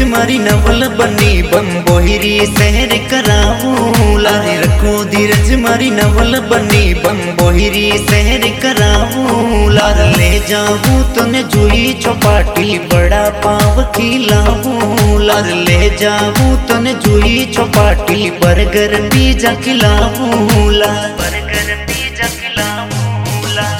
मारी नवल बनी बम्बोहिरी शहर कराऊं लारे रखो धीरज मारी नवल बनी बम्बोहिरी शहर कराऊं लार ले जाऊं तने जुई चौपाटी बड़ा पाव खिलाऊं लार ले जाऊं तने जुई चौपाटी बर्गर पिज्जा खिलाऊं लार बर्गर पिज्जा खिलाऊं लार।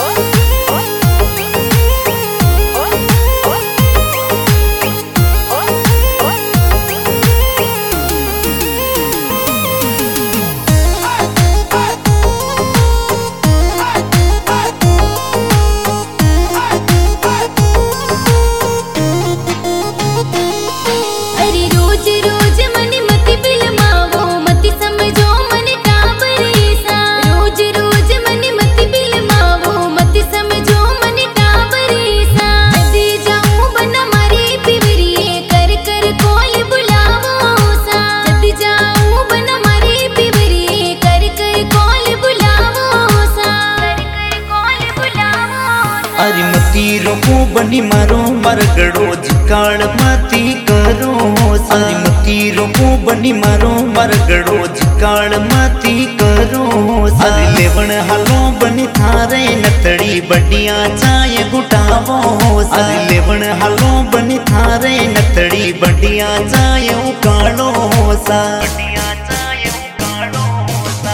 अरे मती रोको बनी मारो मरगड़ो झकाड़ मती करो अरे मती रोको बनी मारो मरगड़ो झकाड़ मती करो अरे लेवण हालो बनी थारे नतड़ी बढ़िया चाय गुटावो अरे लेवण हालो बनी थारे नतड़ी बढ़िया चाय उकाड़ो सा बढ़िया चाय उकाड़ो सा।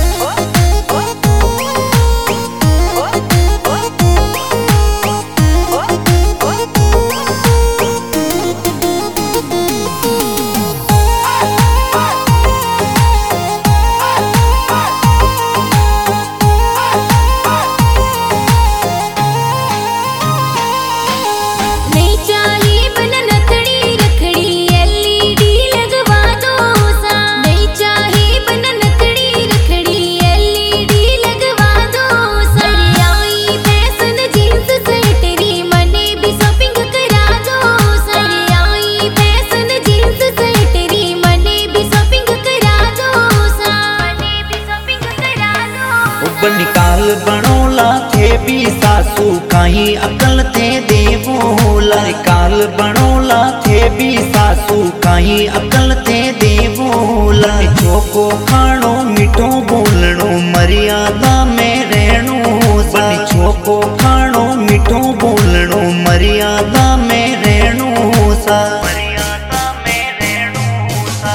निकाल बनोला थे भी सासू कहीं अकल थे देवोला निकाल बनोला थे भी सासू कहीं अकल थे देवोला चोको खाणो मीठो बोलणो मर्यादा में रहणो बनी चोको खाणो मीठो बोलणो मर्यादा में रहणो सा मर्यादा में रहणो सा।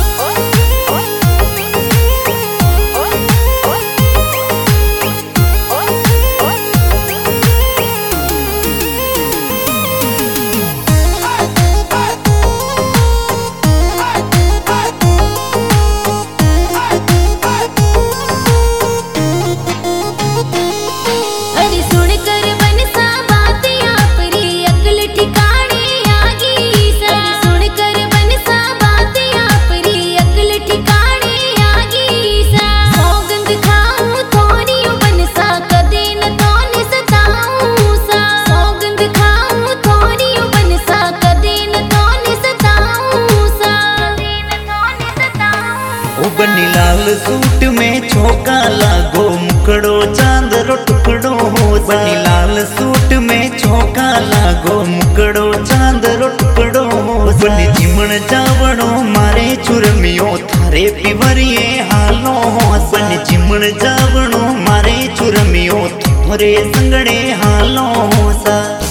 बनी लाल सूट में छोका लागो मुकड़ो चांद रो टुकड़ो बनी लाल सूट में छोका लागो मुकड़ो चांद रो टुकड़ो बनी चिमण जावणो मारे चुरमियो थारे पिवरिए हालो बनी चिमण जावणो मारे चुरमियो थारे संगड़े हालो सा।